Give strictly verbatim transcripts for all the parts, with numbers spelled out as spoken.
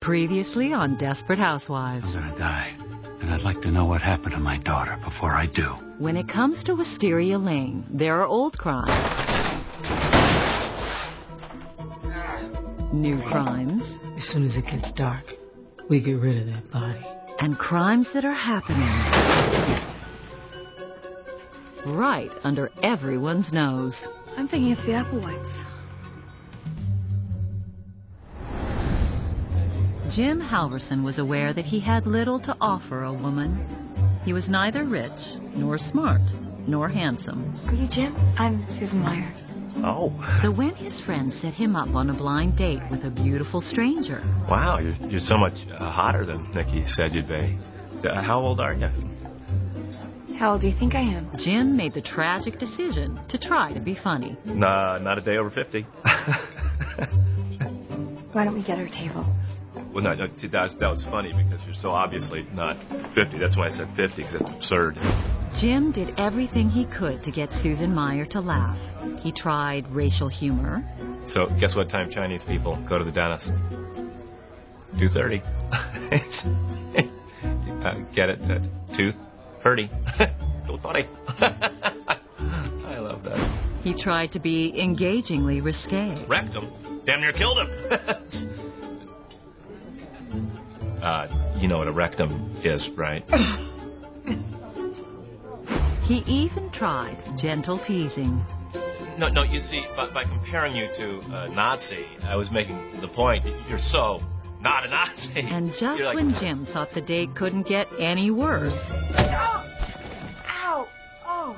Previously on Desperate Housewives. I'm gonna die, and I'd like to know what happened to my daughter before I do. When it comes to Wisteria Lane, there are old crimes, new crimes. As soon as it gets dark, we get rid of that body. And crimes that are happening right under everyone's nose. I'm thinking it's the Applewhites. Jim Halverson was aware that he had little to offer a woman. He was neither rich, nor smart, nor handsome. Are you Jim? I'm Susan Meyer. Oh. So when his friend set him up on a blind date with a beautiful stranger... Wow, you're, you're so much uh, hotter than Nikki said you'd be. Uh, how old are you? How old do you think I am? Jim made the tragic decision to try to be funny. Nah, not a day over fifty. Why don't we get our table? Well, no, no that, was, that was funny because you're so obviously not fifty. That's why I said fifty, because it's absurd. Jim did everything he could to get Susan Meyer to laugh. He tried racial humor. So, guess what time Chinese people go to the dentist? two thirty. uh, get it? Uh, tooth? Hurty. Tooth funny. I love that. He tried to be engagingly risque. Wrecked him. Damn near killed him. uh, you know what a rectum is, right? He even tried gentle teasing. No, no, you see, by, by comparing you to a Nazi, I was making the point, you're so not a Nazi. And just like, when Jim thought the date couldn't get any worse... Oh! Ow! Oh!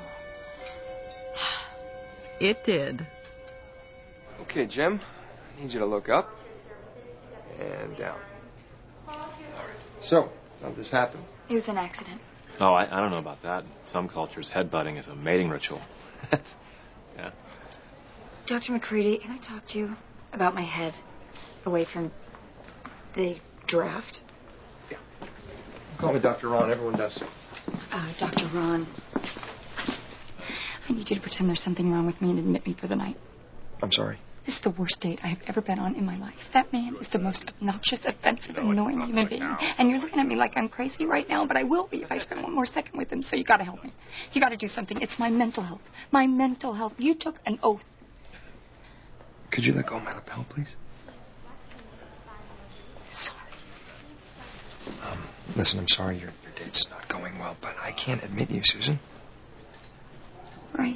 It did. Okay, Jim, I need you to look up and down. All right. So, how did this happen? It was an accident. Oh, I, I don't know about that. In some cultures, headbutting is a mating ritual. Yeah. Doctor McCready, can I talk to you about my head away from the draft? Yeah. Call me Doctor Ron. Everyone does. Uh, Doctor Ron, I need you to pretend there's something wrong with me and admit me for the night. I'm sorry. This is the worst date I have ever been on in my life. That man is the most obnoxious, offensive, annoying human being. And you're looking at me like I'm crazy right now, but I will be if I spend one more second with him. So you got to help me. You got to do something. It's my mental health. My mental health. You took an oath. Could you let go of my lapel, please? Sorry. Um, listen, I'm sorry your, your date's not going well, but I can't admit you, Susan. Right.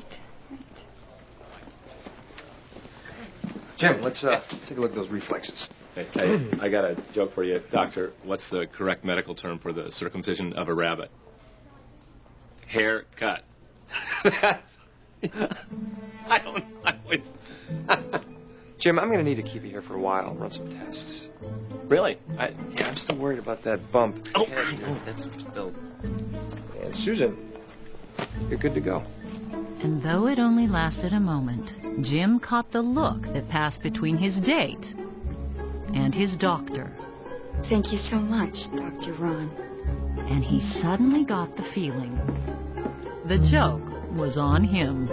Jim, let's, uh, let's take a look at those reflexes. Hey, hey, I got a joke for you. Doctor, what's the correct medical term for the circumcision of a rabbit? Haircut. I don't I always... Jim, I'm going to need to keep you here for a while and run some tests. Really? I, yeah, I'm still worried about that bump. Oh, I know. That's still... And Susan, you're good to go. And though it only lasted a moment, Jim caught the look that passed between his date and his doctor. Thank you so much, Doctor Ron. And he suddenly got the feeling the joke was on him.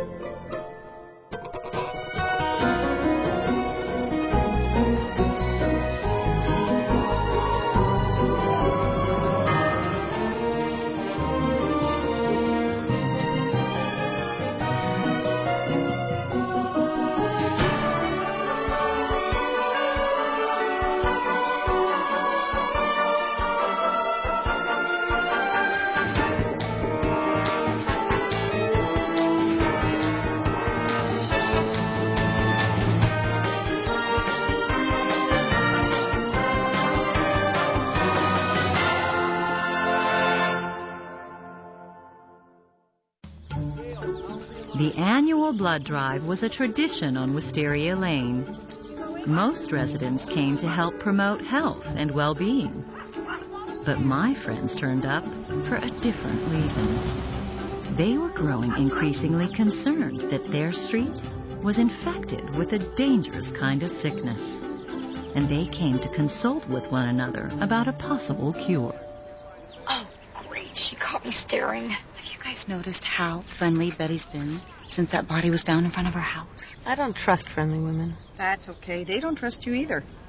The annual blood drive was a tradition on Wisteria Lane. Most residents came to help promote health and well-being. But my friends turned up for a different reason. They were growing increasingly concerned that their street was infected with a dangerous kind of sickness. And they came to consult with one another about a possible cure. Oh, great. She caught me staring. Have you guys noticed how friendly Betty's been since that body was found in front of her house? I don't trust friendly women. That's okay. They don't trust you either.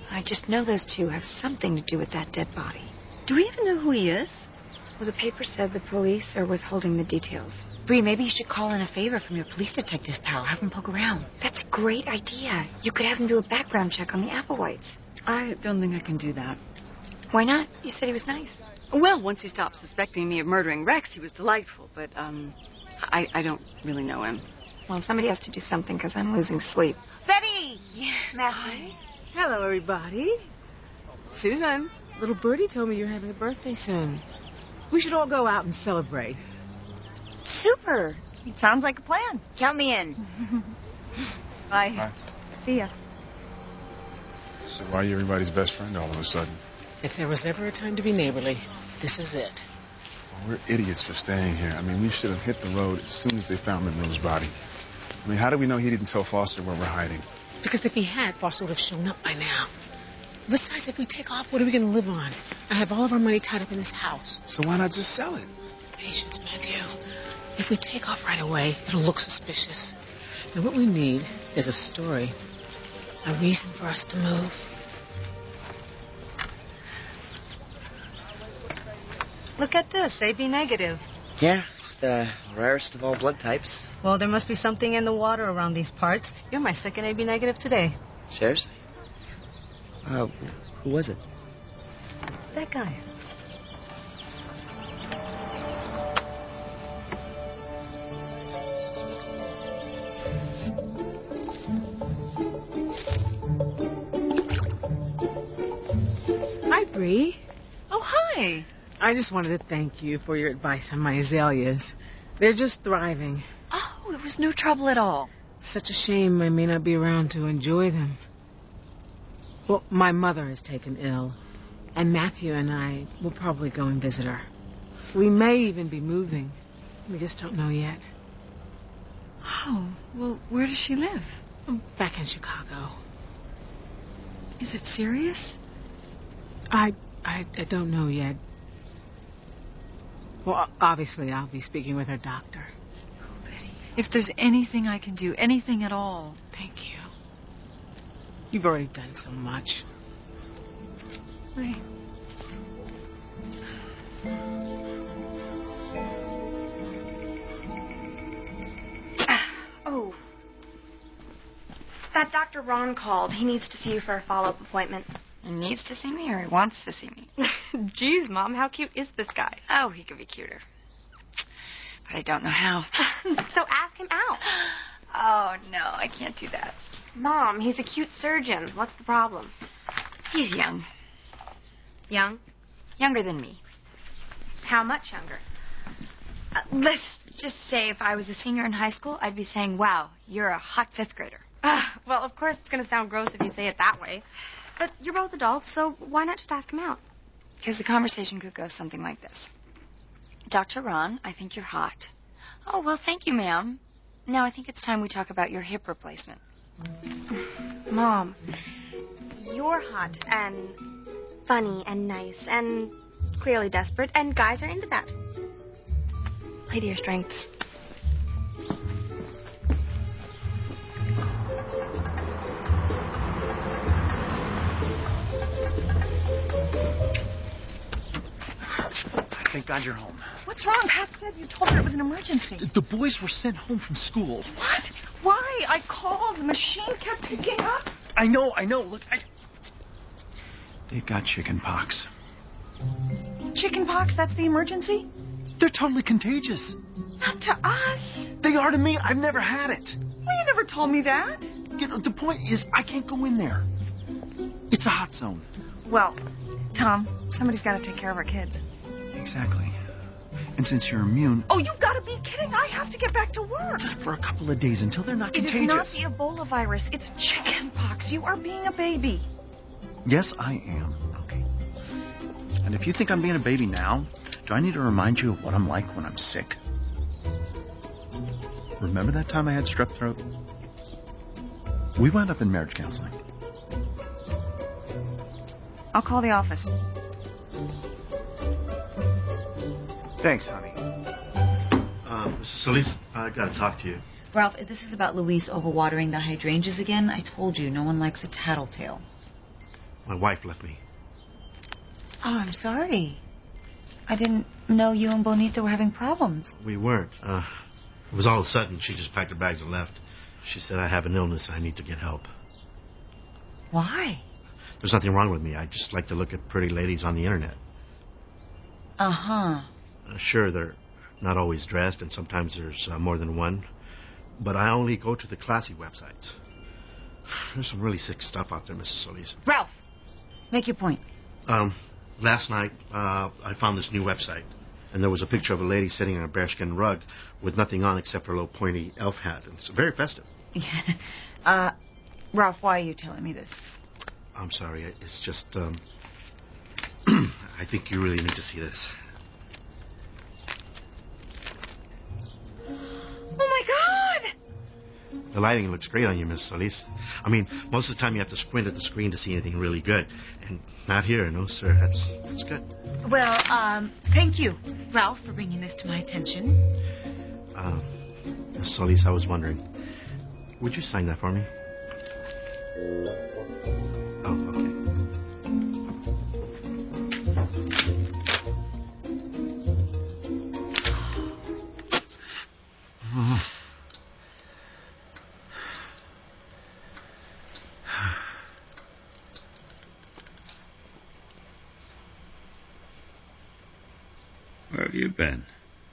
I just know those two have something to do with that dead body. Do we even know who he is? Well, the paper said the police are withholding the details. Bree, maybe you should call in a favor from your police detective pal. Have him poke around. That's a great idea. You could have him do a background check on the Applewhites. I don't think I can do that. Why not? You said he was nice. Well, once he stopped suspecting me of murdering Rex, he was delightful, but, um, I, I don't really know him. Well, somebody has to do something because I'm losing sleep. Betty! Matthew. Hello, everybody. Susan, little birdie told me you're having a birthday soon. We should all go out and celebrate. Super. It sounds like a plan. Count me in. Bye. Bye. See ya. So why are you everybody's best friend all of a sudden? If there was ever a time to be neighborly, this is it. Well, we're idiots for staying here. I mean, we should have hit the road as soon as they found Monroe's body. I mean, how do we know he didn't tell Foster where we're hiding? Because if he had, Foster would have shown up by now. Besides, if we take off, what are we going to live on? I have all of our money tied up in this house. So why not just sell it? Patience, Matthew. If we take off right away, it'll look suspicious. And what we need is a story. A reason for us to move. Look at this, A B negative. Yeah, it's the rarest of all blood types. Well, there must be something in the water around these parts. You're my second A B negative today. Seriously? Uh, who was it? That guy. Hi, Bree. Oh, hi. I just wanted to thank you for your advice on my azaleas. They're just thriving. Oh, it was no trouble at all. Such a shame I may not be around to enjoy them. Well, my mother is taken ill, and Matthew and I will probably go and visit her. We may even be moving. We just don't know yet. Oh, well, where does she live? Back in Chicago. Is it serious? I, I, I don't know yet. Well, obviously, I'll be speaking with her doctor. Oh, Betty, if there's anything I can do, anything at all. Thank you. You've already done so much. Right. Oh. That Doctor Ron called. He needs to see you for a follow-up appointment. He needs to see me or he wants to see me? Jeez, Mom, how cute is this guy? Oh, he could be cuter. But I don't know how. So ask him out. Oh, no, I can't do that. Mom, he's a cute surgeon. What's the problem? He's young. Young? Younger than me. How much younger? Uh, let's just say if I was a senior in high school, I'd be saying, wow, you're a hot fifth grader. Uh, well, of course it's going to sound gross if you say it that way. But you're both adults, so why not just ask him out? Because the conversation could go something like this. Doctor Ron, I think you're hot. Oh, well, thank you, ma'am. Now I think it's time we talk about your hip replacement. Mom, you're hot and funny and nice and clearly desperate, and guys are into that. Play to your strengths. Thank God you're home. What's wrong? Pat said you told her it was an emergency. The boys were sent home from school. What? Why? I called. The machine kept picking up. I know, I know. Look, I... They've got chicken pox. Chicken pox? That's the emergency? They're totally contagious. Not to us. They are to me. I've never had it. Well, you never told me that. You know, the point is, I can't go in there. It's a hot zone. Well, Tom, somebody's got to take care of our kids. Exactly. And since you're immune... Oh, you've got to be kidding. I have to get back to work. Just for a couple of days until they're not contagious. It is not the Ebola virus. It's chicken pox. You are being a baby. Yes, I am. Okay. And if you think I'm being a baby now, do I need to remind you of what I'm like when I'm sick? Remember that time I had strep throat? We wound up in marriage counseling. I'll call the office. Thanks, honey. Uh, Missus Solis, I got to talk to you. Ralph, this is about Luis overwatering the hydrangeas again. I told you, no one likes a tattletale. my wife left me. Oh, I'm sorry. I didn't know you and Bonita were having problems. We weren't. Uh, it was all of a sudden. She just packed her bags and left. She said, I have an illness. I need to get help. Why? There's nothing wrong with me. I just like to look at pretty ladies on the internet. Uh-huh. Uh, sure, they're not always dressed, and sometimes there's uh, more than one. But I only go to the classy websites. There's some really sick stuff out there, Missus Solis. Ralph, make your point. Um, last night, uh, I found this new website, and there was a picture of a lady sitting on a bearskin rug with nothing on except her little pointy elf hat, and it's very festive. Yeah. Uh, Ralph, why are you telling me this? I'm sorry, it's just, um... I think you really need to see this. Oh, my God! The lighting looks great on you, Miss Solis. I mean, most of the time you have to squint at the screen to see anything really good. And not here, no, sir. That's that's good. Well, um, thank you, Ralph, for bringing this to my attention. Uh, Miss Solis, I was wondering, would you sign that for me? Oh, okay. Where have you been?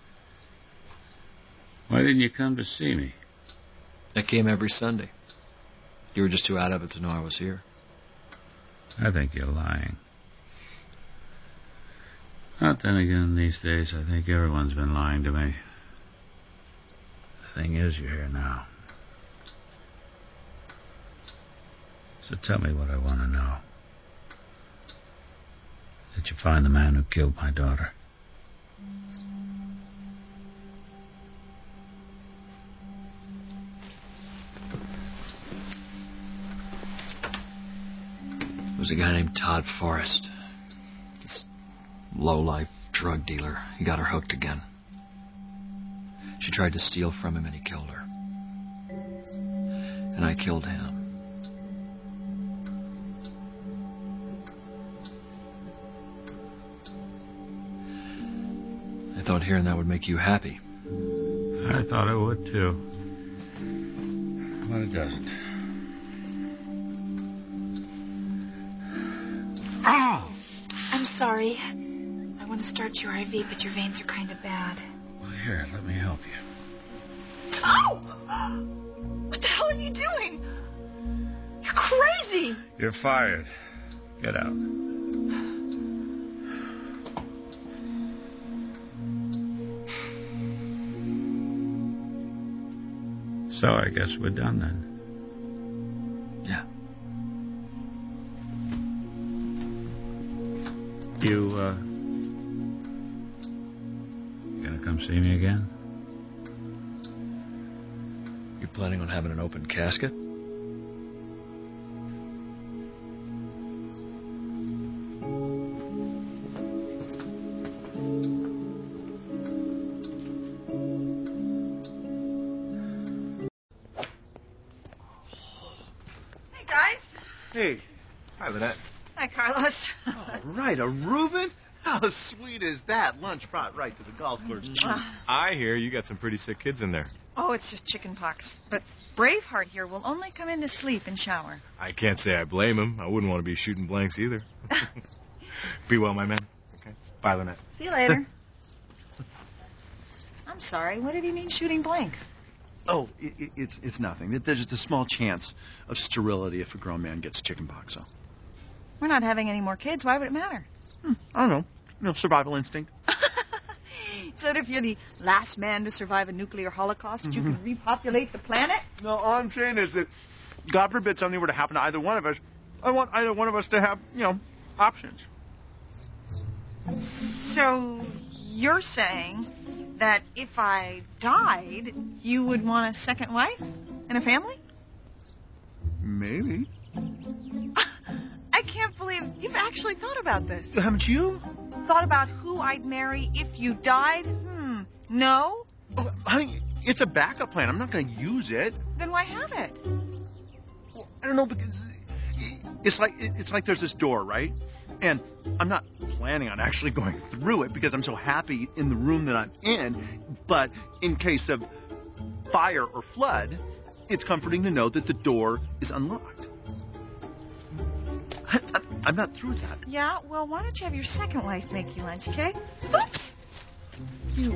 Why didn't you come to see me? I came every Sunday. You were just too out of it to know I was here. I think you're lying. But then again, these days, I think everyone's been lying to me. The thing is, you're here now. So tell me what I want to know. Did you find the man who killed my daughter? It was a guy named Todd Forrest. This low-life drug dealer. He got her hooked again. She tried to steal from him and he killed her. And I killed him. I thought hearing that would make you happy. I thought it would, too. But it doesn't. Oh! I'm sorry. I want to start your I V, but your veins are kind of bad. Well, here, let me help you. Oh! What the hell are you doing? You're crazy! You're fired. Get out. So I guess we're done then. Yeah. You, uh... You gonna come see me again? You planning on having an open casket? Hey. Hi, Lynette. Hi, Carlos. All right, a Reuben? How sweet is that? Lunch brought right to the golf course. I hear you got some pretty sick kids in there. Oh, it's just chicken pox. But Braveheart here will only come in to sleep and shower. I can't say I blame him. I wouldn't want to be shooting blanks either. Be well, my man. Okay. Bye, Lynette. See you later. I'm sorry. What did he mean shooting blanks? Oh, it, it, it's it's nothing. There's just a small chance of sterility if a grown man gets chickenpox. So. We're not having any more kids. Why would it matter? Hmm, I don't know. You know, survival instinct. So that if you're the last man to survive a nuclear holocaust, mm-hmm. you can repopulate the planet? No, all I'm saying is that, God forbid something were to happen to either one of us, I want either one of us to have, you know, options. So you're saying that if I died, you would want a second wife and a family? Maybe. I can't believe you've actually thought about this. Haven't you? Thought about who I'd marry if you died? Hmm. No? Oh, honey, it's a backup plan. I'm not going to use it. Then why have it? Well, I don't know, because it's like it's like there's this door, right? And I'm not planning on actually going through it because I'm so happy in the room that I'm in. But in case of fire or flood, it's comforting to know that the door is unlocked. I, I, I'm not through that. Yeah, well, why don't you have your second wife make you lunch, okay? Oops! You...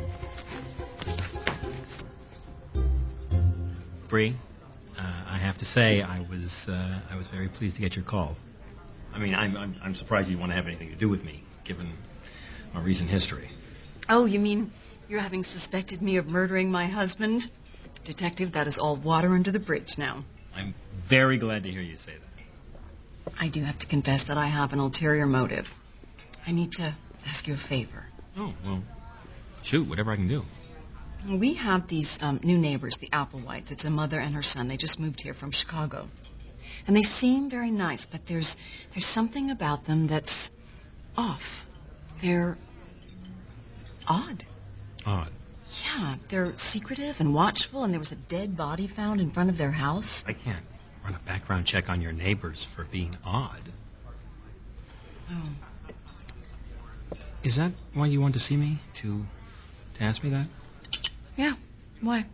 Bree, uh, I have to say I was uh, I was very pleased to get your call. I mean, I'm, I'm I'm surprised you want to have anything to do with me, given our recent history. Oh, you mean you're having suspected me of murdering my husband? Detective, that is all water under the bridge now. I'm very glad to hear you say that. I do have to confess that I have an ulterior motive. I need to ask you a favor. Oh, well, shoot, whatever I can do. We have these um, new neighbors, the Applewhites. It's a mother and her son. They just moved here from Chicago. And they seem very nice, but there's there's something about them that's off. They're odd. Odd? Yeah, they're secretive and watchful, and there was a dead body found in front of their house. I can't run a background check on your neighbors for being odd. Oh. Is that why you want to see me? To, to ask me that? Yeah. Why?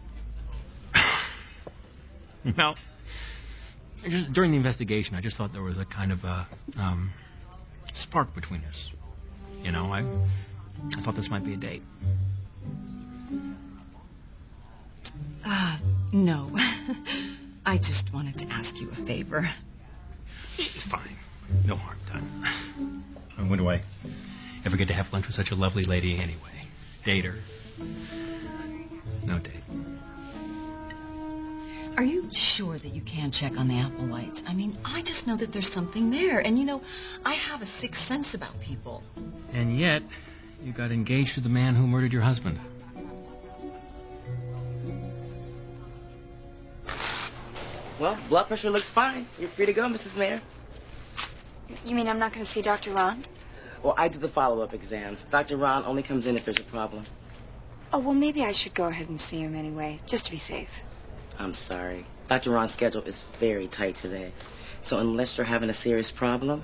Well, just during the investigation, I just thought there was a kind of a um, spark between us. You know, I, I thought this might be a date. Uh, no. I just wanted to ask you a favor. Fine. No harm done. And when do I ever get to have lunch with such a lovely lady anyway? Date her? No date. Are you sure that you can check on the Applewhites? I mean, I just know that there's something there. And, you know, I have a sixth sense about people. And yet, you got engaged to the man who murdered your husband. Well, blood pressure looks fine. You're free to go, Missus Mayer. You mean I'm not going to see Doctor Ron? Well, I do the follow-up exams. Doctor Ron only comes in if there's a problem. Oh, well, maybe I should go ahead and see him anyway, just to be safe. I'm sorry. Doctor Ron's schedule is very tight today. So unless you're having a serious problem...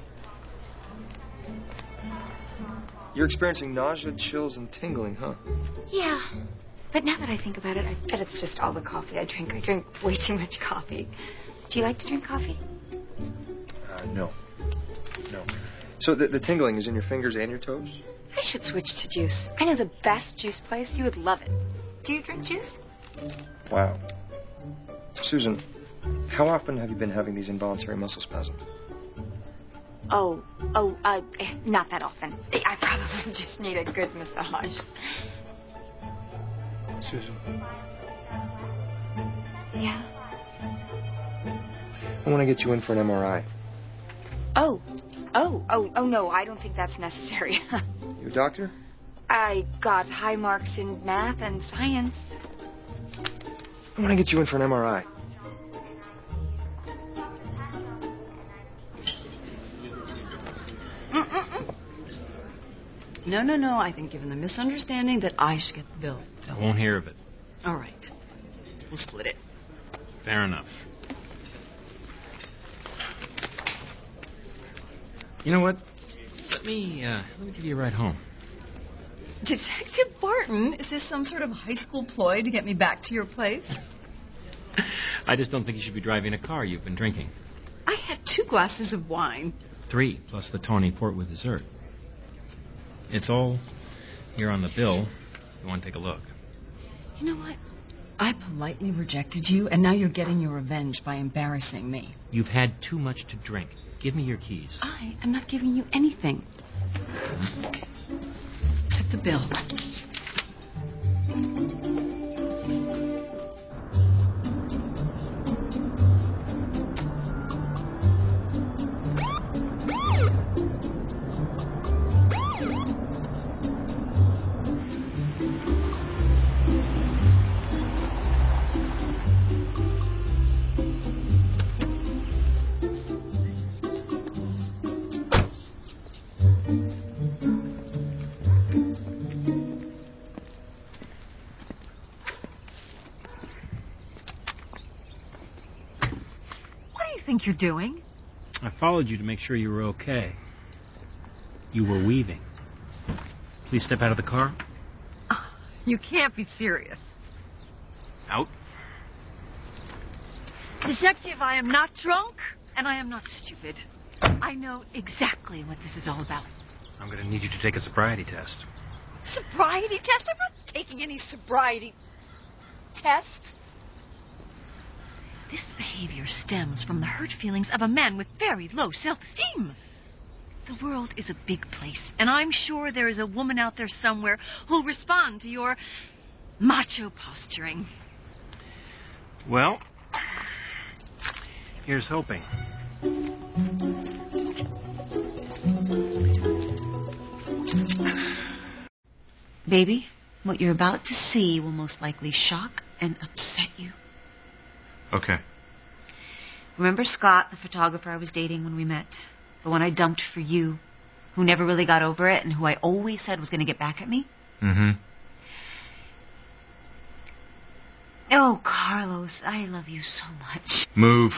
You're experiencing nausea, chills, and tingling, huh? Yeah. But now that I think about it, I bet it's just all the coffee I drink. I drink way too much coffee. Do you like to drink coffee? Uh, no. No. So the, the tingling is in your fingers and your toes? I should switch to juice. I know the best juice place. You would love it. Do you drink juice? Wow. Susan, how often have you been having these involuntary muscle spasms? Oh, oh, uh, not that often. I probably just need a good massage. Susan. Yeah? I want to get you in for an M R I. Oh, oh, oh, oh, no, I don't think that's necessary. You a doctor? I got high marks in math and science. I want to get you in for an M R I. Mm-mm-mm. No, no, no. I think given the misunderstanding that I should get the bill. I won't hear of it. All right. We'll split it. Fair enough. You know what? Let me, uh, let me give you a ride home. Detective Barton, is this some sort of high school ploy to get me back to your place? I just don't think you should be driving a car. You've been drinking. I had two glasses of wine. Three, plus the Tawny Port with dessert. It's all here on the bill. You want to take a look? You know what? I politely rejected you, and now you're getting your revenge by embarrassing me. You've had too much to drink. Give me your keys. I am not giving you anything. Except the bill. You're doing? I followed you to make sure you were okay. You were weaving. Please step out of the car. You can't be serious. Out. Detective, I am not drunk, and I am not stupid. I know exactly what this is all about. I'm going to need you to take a sobriety test. Sobriety test? I'm not taking any sobriety tests. This behavior stems from the hurt feelings of a man with very low self-esteem. The world is a big place, and I'm sure there is a woman out there somewhere who'll respond to your macho posturing. Well, here's hoping. Baby, what you're about to see will most likely shock and upset you. Okay. Remember Scott, the photographer I was dating when we met? The one I dumped for you, who never really got over it and who I always said was going to get back at me? Mm-hmm. Oh, Carlos, I love you so much. Move.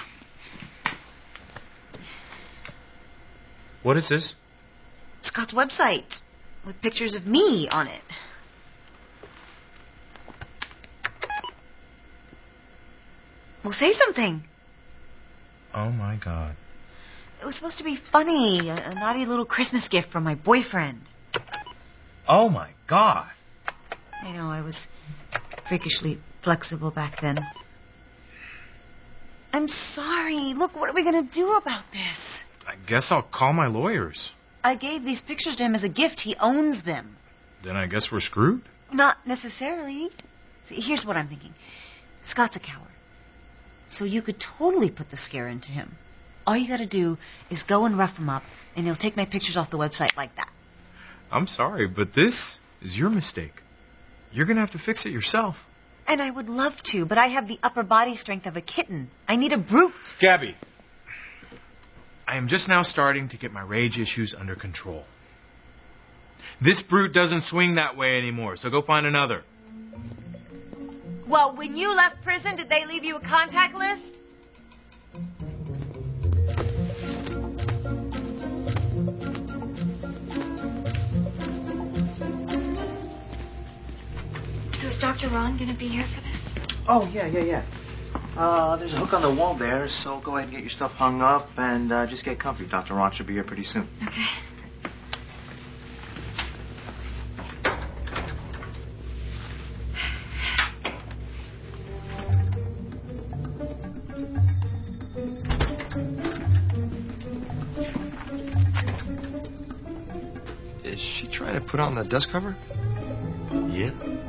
What is this? Scott's website with pictures of me on it. Well, say something. Oh, my God. It was supposed to be funny, a, a naughty little Christmas gift from my boyfriend. Oh, my God. I know, I was freakishly flexible back then. I'm sorry. Look, what are we going to do about this? I guess I'll call my lawyers. I gave these pictures to him as a gift. He owns them. Then I guess we're screwed? Not necessarily. See, here's what I'm thinking. Scott's a coward. So you could totally put the scare into him. All you gotta do is go and rough him up, and he'll take my pictures off the website like that. I'm sorry, but this is your mistake. You're gonna have to fix it yourself. And I would love to, but I have the upper body strength of a kitten. I need a brute. Gabby, I am just now starting to get my rage issues under control. This brute doesn't swing that way anymore, so go find another. Well, when you left prison, did they leave you a contact list? So is Doctor Ron going to be here for this? Oh, yeah, yeah, yeah. Uh, there's a hook on the wall there, so go ahead and get your stuff hung up and uh, just get comfy. Doctor Ron should be here pretty soon. Okay. Is she trying to put on the dust cover? Yeah.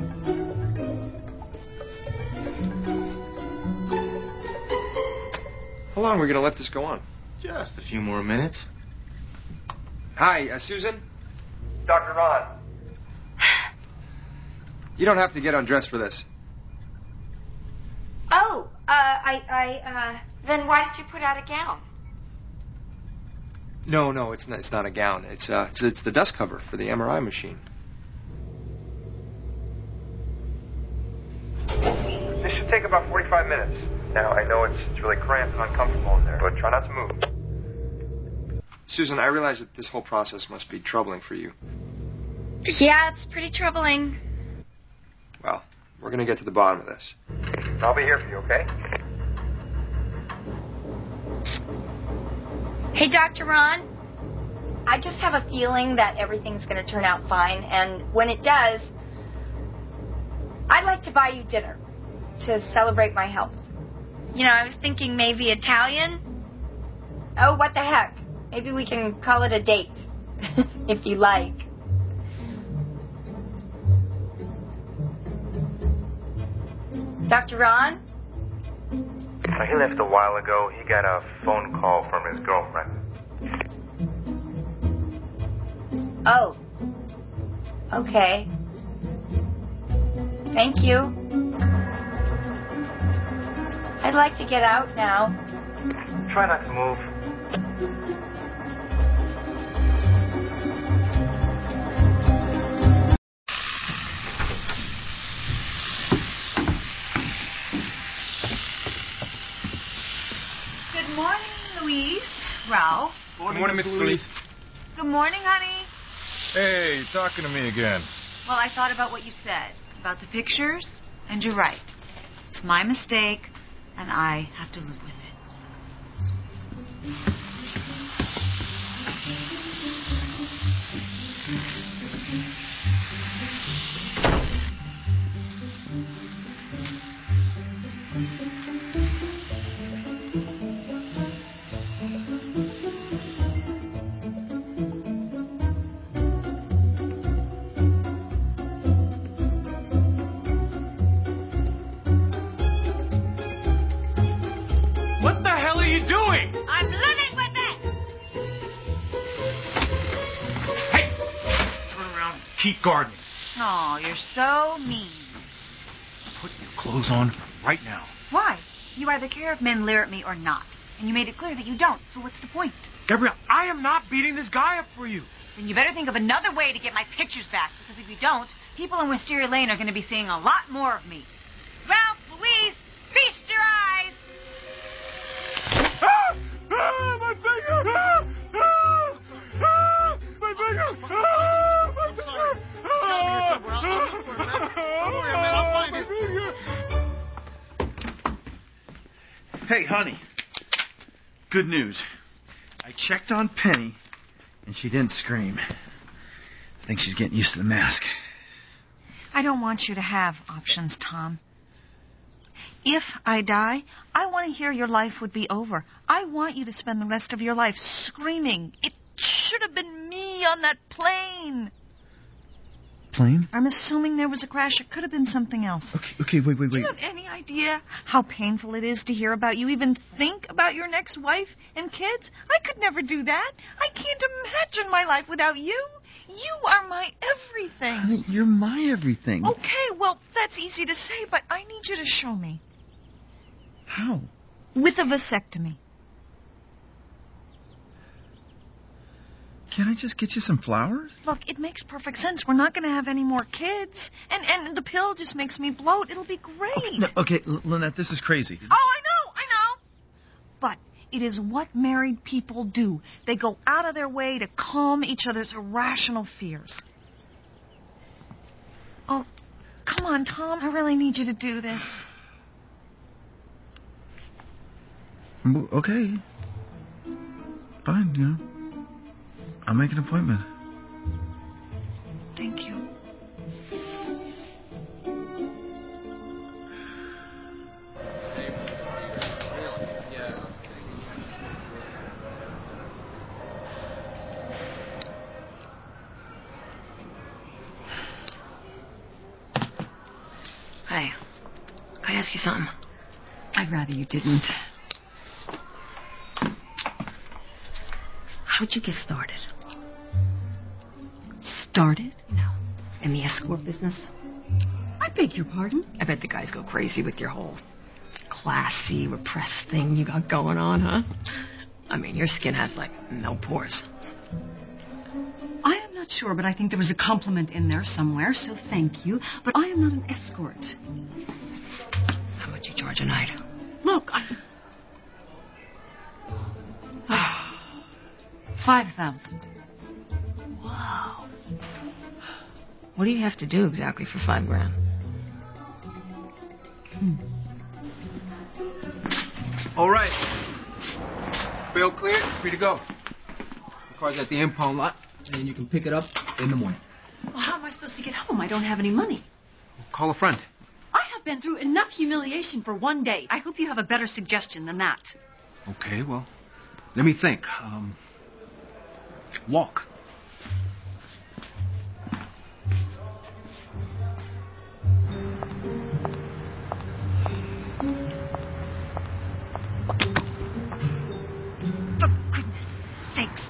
How long are we going to let this go on? Just a few more minutes. Hi, uh, Susan? Doctor Ron. You don't have to get undressed for this. Oh, uh, I, I, uh, then why did you put out a gown? No, no, it's not. It's not a gown. It's uh, it's, it's the dust cover for the M R I machine. This should take about forty-five minutes. Now, I know it's, it's really cramped and uncomfortable in there, but try not to move. Susan, I realize that this whole process must be troubling for you. Yeah, it's pretty troubling. Well, we're going to get to the bottom of this. I'll be here for you, okay? Hey, Doctor Ron. I just have a feeling that everything's going to turn out fine, and when it does, I'd like to buy you dinner to celebrate my health. You know, I was thinking maybe Italian. Oh, what the heck? Maybe we can call it a date, if you like. Doctor Ron? Uh, he left a while ago. He got a phone call from his girlfriend. Oh. Okay. Thank you. I'd like to get out now. Try not to move. Good morning, Louise. Ralph. Good morning, Missus Solis. Good morning, honey. Hey, talking to me again. Well, I thought about what you said, about the pictures, and you're right. It's my mistake, and I have to live with it. What the hell are you doing? I'm living with it! Hey! Turn around and keep gardening. Oh, you're so mean. Put your clothes on right now. Why? You either care if men leer at me or not. And you made it clear that you don't, so what's the point? Gabrielle, I am not beating this guy up for you. Then you better think of another way to get my pictures back, because if you don't, people in Wisteria Lane are going to be seeing a lot more of me. Ralph, Louise, feast your eyes! Ah! Ah! My finger! Ah! Ah! Ah! My finger! Ah! My finger! Hey, honey. Good news. I checked on Penny, and she didn't scream. I think she's getting used to the mask. I don't want you to have options, Tom. If I die, I want to hear your life would be over. I want you to spend the rest of your life screaming, "It should have been me on that plane." Plane? I'm assuming there was a crash. It could have been something else. Okay, okay, wait, wait, Do wait. you have any idea how painful it is to hear about you, even think about your next wife and kids? I could never do that. I can't imagine my life without you. You are my everything. Honey, you're my everything. Okay, well, that's easy to say, but I need you to show me. How? With a vasectomy. Can't I just get you some flowers? Look, it makes perfect sense. We're not going to have any more kids. And and the pill just makes me bloat. It'll be great. Okay, no, okay L- Lynette, this is crazy. Oh, I know, I know. But it is what married people do. They go out of their way to calm each other's irrational fears. Oh, come on, Tom. I really need you to do this. Okay. Fine, you know. I'll make an appointment. Thank you. Hey, can I ask you something? I'd rather you didn't. How'd you get started? Started? No. In the escort business? I beg your pardon? I bet the guys go crazy with your whole classy, repressed thing you got going on, huh? I mean, your skin has, like, no pores. I am not sure, but I think there was a compliment in there somewhere, so thank you. But I am not an escort. How much you charge a night? Look, I... Five thousand. Wow. What do you have to do exactly for five grand? Hmm. All right. Real clear, free to go. The car's at the impound lot, and you can pick it up in the morning. Well, how am I supposed to get home? I don't have any money. Call a friend. I have been through enough humiliation for one day. I hope you have a better suggestion than that. Okay, well, let me think. Um, walk. For goodness sakes.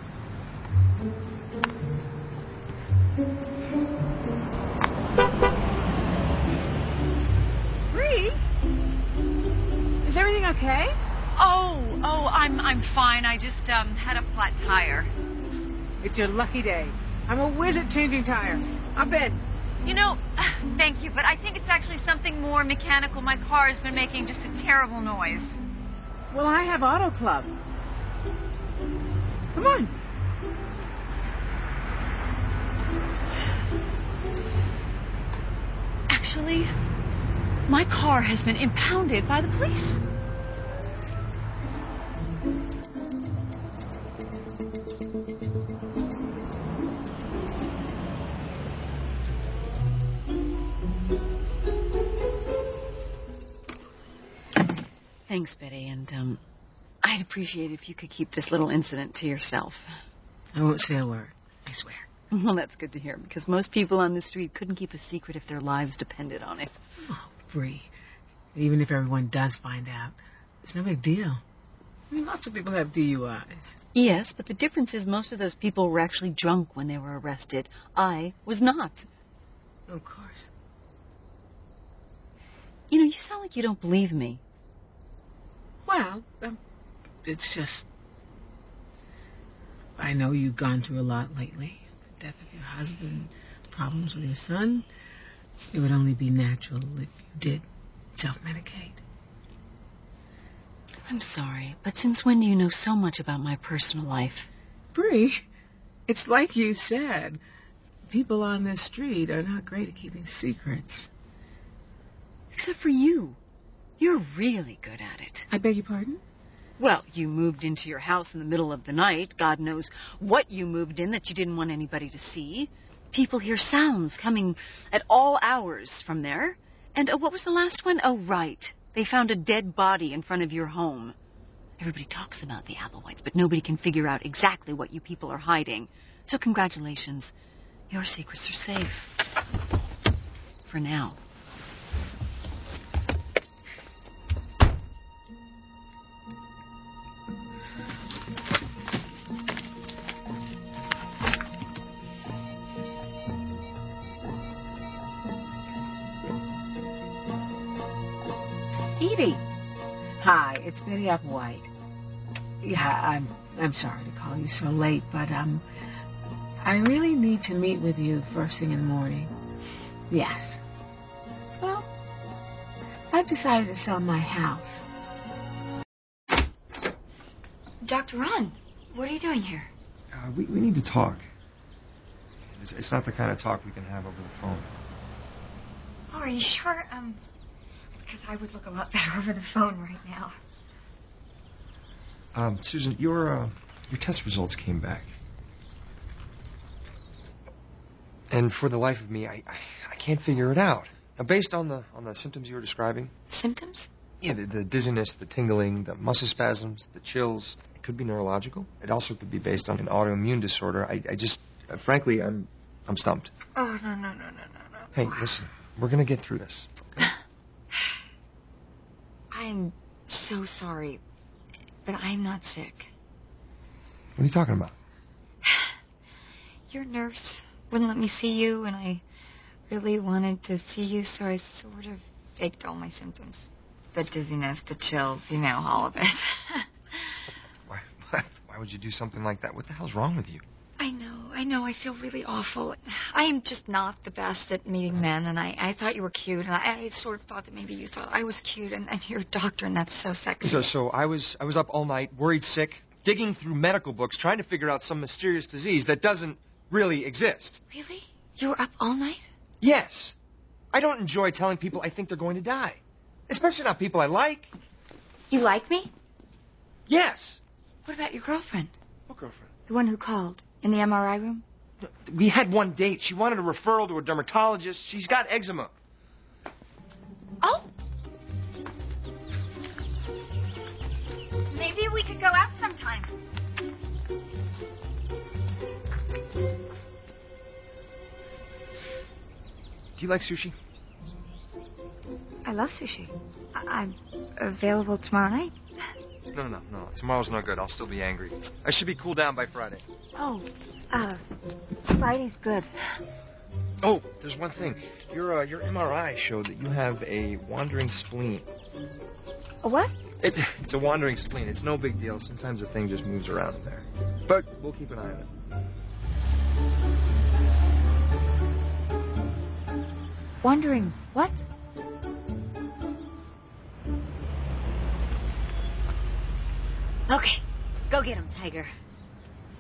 Bree? Is everything okay? Oh, oh, I'm I'm fine. I just um had a flat tire. It's your lucky day. I'm a whiz at changing tires. Hop in. You know, thank you, but I think it's actually something more mechanical. My car has been making just a terrible noise. Well, I have Auto Club. Come on. Actually, my car has been impounded by the police. Thanks, Betty, and um, I'd appreciate it if you could keep this little incident to yourself. I won't say a word, I swear. Well, that's good to hear, because most people on the street couldn't keep a secret if their lives depended on it. Oh, Bree. Even if everyone does find out, it's no big deal. I mean, lots of people have D U Is. Yes, but the difference is most of those people were actually drunk when they were arrested. I was not. Of course. You know, you sound like you don't believe me. Well, um, it's just... I know you've gone through a lot lately. The death of your husband, problems with your son. It would only be natural if you did self-medicate. I'm sorry, but since when do you know so much about my personal life? Bree, it's like you said. People on this street are not great at keeping secrets. Except for you. You're really good at it. I beg your pardon? Well, you moved into your house in the middle of the night. God knows what you moved in that you didn't want anybody to see. People hear sounds coming at all hours from there. And oh, what was the last one? Oh, right. They found a dead body in front of your home. Everybody talks about the Applewhites, but nobody can figure out exactly what you people are hiding. So congratulations. Your secrets are safe. For now. Edie. Hi, it's Betty Applewhite. Yeah, I'm I'm sorry to call you so late, but um, I really need to meet with you first thing in the morning. Yes. Well, I've decided to sell my house. Doctor Ron, what are you doing here? Uh, we, we need to talk. It's, it's not the kind of talk we can have over the phone. Oh, are you sure? Um, because I would look a lot better over the phone right now. Um, Susan, your uh, your test results came back. And for the life of me, I, I, I can't figure it out. Now, based on the on the symptoms you were describing... Symptoms? Yeah, the, the dizziness, the tingling, the muscle spasms, the chills. It could be neurological. It also could be based on an autoimmune disorder. I, I just, uh, frankly, I'm I'm stumped. Oh, no, no, no, no, no, no. Hey, listen, we're going to get through this. Okay? I'm so sorry, but I'm not sick. What are you talking about? Your nurse wouldn't let me see you, and I really wanted to see you, so I sort of faked all my symptoms. The dizziness, the chills, you know, all of it. why, why, why would you do something like that? What the hell's wrong with you? I know, I know, I feel really awful. I am just not the best at meeting men, and I, I thought you were cute, and I, I sort of thought that maybe you thought I was cute, and, and you're a doctor, and that's so sexy. So, so I was I was up all night, worried sick, digging through medical books, trying to figure out some mysterious disease that doesn't really exist. Really? You were up all night? Yes. I don't enjoy telling people I think they're going to die. Especially not people I like. You like me? Yes. What about your girlfriend? What girlfriend? The one who called in the M R I room? We had one date. She wanted a referral to a dermatologist. She's got eczema. Oh. Maybe we could go out sometime. Do you like sushi? I love sushi. I- I'm available tomorrow night. No, no, no. Tomorrow's no good. I'll still be angry. I should be cooled down by Friday. Oh, uh, Friday's good. Oh, there's one thing. Your uh, your M R I showed that you have a wandering spleen. A what? It's, it's a wandering spleen. It's no big deal. Sometimes the thing just moves around in there. But we'll keep an eye on it. Wondering what? Okay, go get him, Tiger.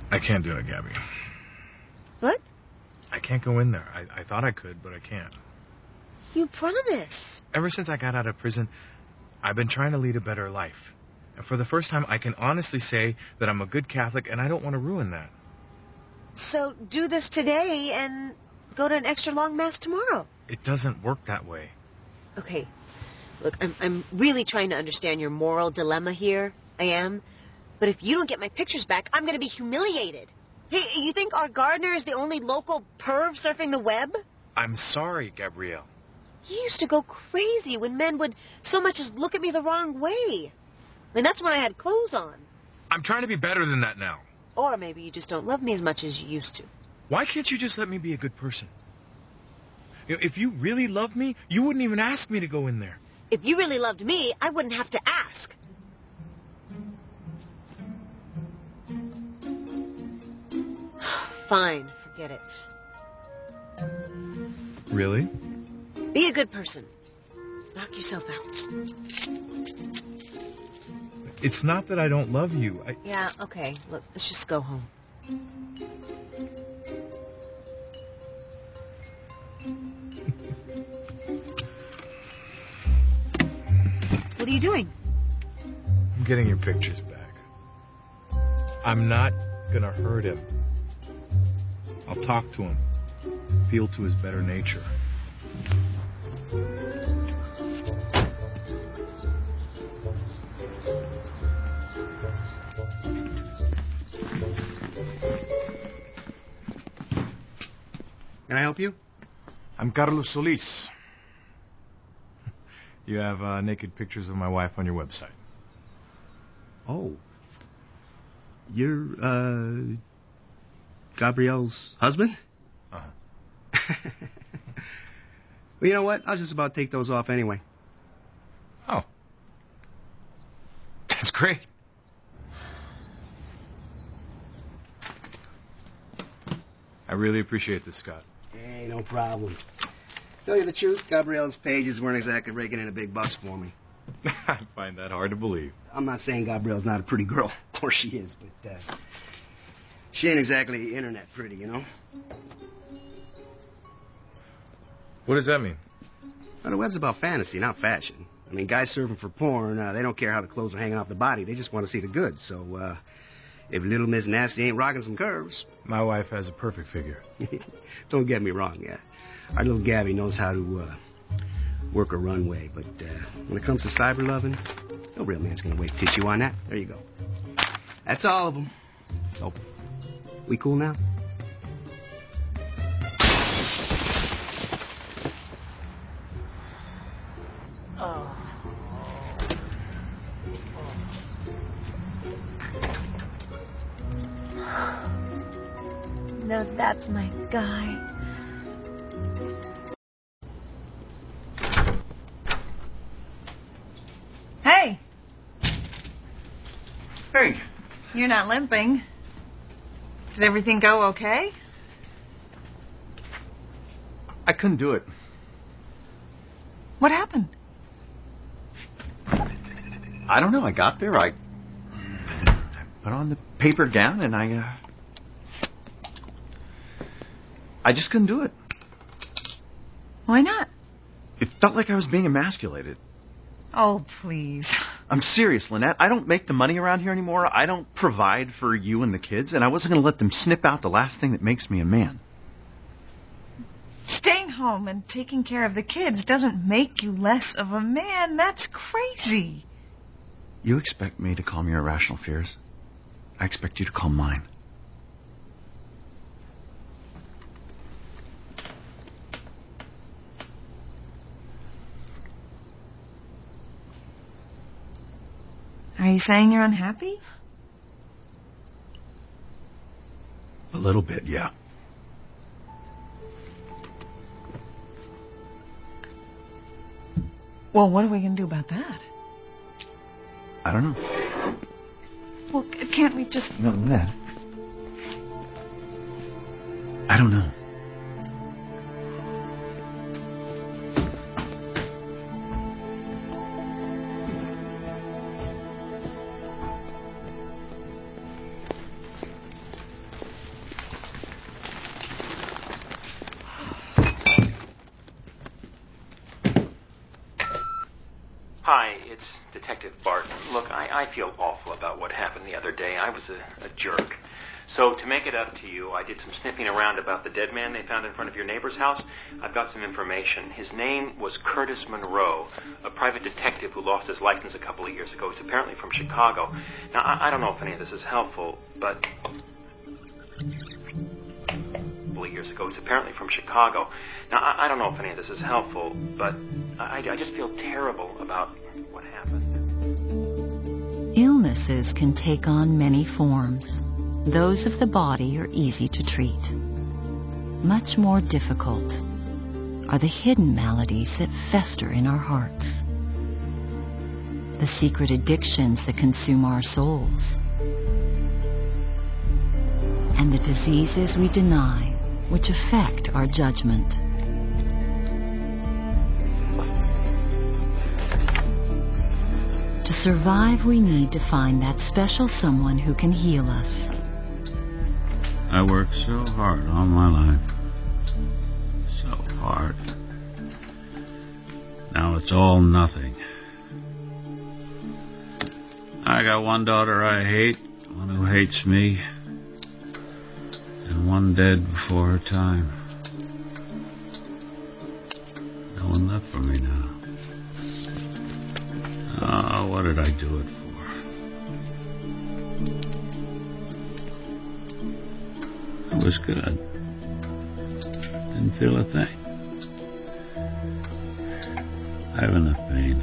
I can't do it, Gabby. What? I can't go in there. I, I thought I could, but I can't. You promised. Ever since I got out of prison, I've been trying to lead a better life. And for the first time, I can honestly say that I'm a good Catholic, and I don't want to ruin that. So do this today and go to an extra long mass tomorrow. It doesn't work that way. Okay. Look, I'm, I'm really trying to understand your moral dilemma here. I am. But if you don't get my pictures back, I'm going to be humiliated. Hey, you think our gardener is the only local perv surfing the web? I'm sorry, Gabrielle. He used to go crazy when men would so much as look at me the wrong way. I mean, that's when I had clothes on. I'm trying to be better than that now. Or maybe you just don't love me as much as you used to. Why can't you just let me be a good person? You know, if you really loved me, you wouldn't even ask me to go in there. If you really loved me, I wouldn't have to ask. Fine, forget it. Really? Be a good person. Knock yourself out. It's not that I don't love you. I... Yeah, okay. Look, let's just go home. What are you doing? I'm getting your pictures back. I'm not gonna hurt him. I'll talk to him. Appeal to his better nature. Can I help you? I'm Carlos Solis. You have uh, naked pictures of my wife on your website. Oh. You're, uh... Gabrielle's husband? Uh-huh. Well, you know what? I'll just about take those off anyway. Oh. That's great. I really appreciate this, Scott. Hey, no problem. Tell you the truth, Gabrielle's pages weren't exactly raking in a big bucks for me. I find that hard to believe. I'm not saying Gabrielle's not a pretty girl. Of course she is, but uh, she ain't exactly internet pretty, you know? What does that mean? Well, the web's about fantasy, not fashion. I mean, guys surfing for porn, uh, they don't care how the clothes are hanging off the body. They just want to see the goods. So, uh, if Little Miss Nasty ain't rocking some curves... My wife has a perfect figure. Don't get me wrong, yeah. Our little Gabby knows how to uh, work a runway, but uh, when it comes to cyber loving, no real man's going to waste tissue on that. There you go. That's all of them. So, we cool now? Oh. No, that's my guy. Hey. Hey. You're not limping. Did everything go okay? I couldn't do it. What happened? I don't know. I got there. I, I put on the paper gown and I, uh, I just couldn't do it. Why not? It felt like I was being emasculated. Oh, please. I'm serious, Lynette. I don't make the money around here anymore. I don't provide for you and the kids, and I wasn't going to let them snip out the last thing that makes me a man. Staying home and taking care of the kids doesn't make you less of a man. That's crazy. You expect me to calm your irrational fears? I expect you to calm mine. Are you saying you're unhappy? A little bit, yeah. Well, what are we going to do about that? I don't know. Well, c- can't we just... No, Lynette. I don't know. it's Detective Barton. Look, I, I feel awful about what happened the other day. I was a, a jerk. So to make it up to you, I did some sniffing around about the dead man they found in front of your neighbor's house. I've got some information. His name was Curtis Monroe, a private detective who lost his license a couple of years ago. He's apparently from Chicago. Now, I, I don't know if any of this is helpful, but... A couple of years ago, he's apparently from Chicago. Now, I, I don't know if any of this is helpful, but I, I just feel terrible about what happened. Illnesses can take on many forms. Those of the body are easy to treat. Much more difficult are the hidden maladies that fester in our hearts, the secret addictions that consume our souls, and the diseases we deny which affect our judgment. To survive, we need to find that special someone who can heal us. I worked so hard all my life. So hard. Now it's all nothing. I got one daughter I hate, one who hates me, and one dead before her time. No one left for me now. Oh, what did I do it for? It was good. Didn't feel a thing. I have enough pain.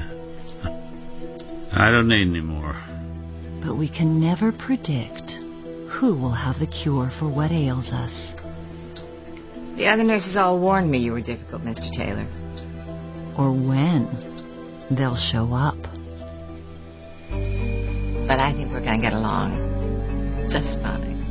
I don't need any more. But we can never predict who will have the cure for what ails us. The other nurses all warned me you were difficult, Mister Taylor. Or when they'll show up. But I think we're going to get along just fine.